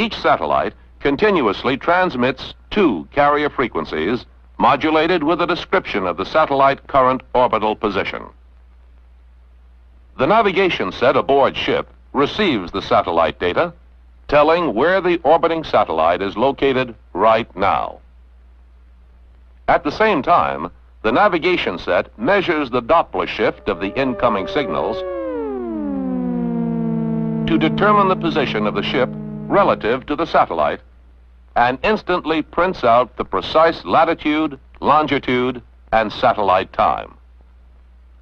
Each satellite continuously transmits 2 carrier frequencies modulated with a description of the satellite current orbital position. The navigation set aboard ship receives the satellite data, telling where the orbiting satellite is located right now. At the same time, the navigation set measures the Doppler shift of the incoming signals to determine the position of the ship relative to the satellite, and instantly prints out the precise latitude, longitude, and satellite time.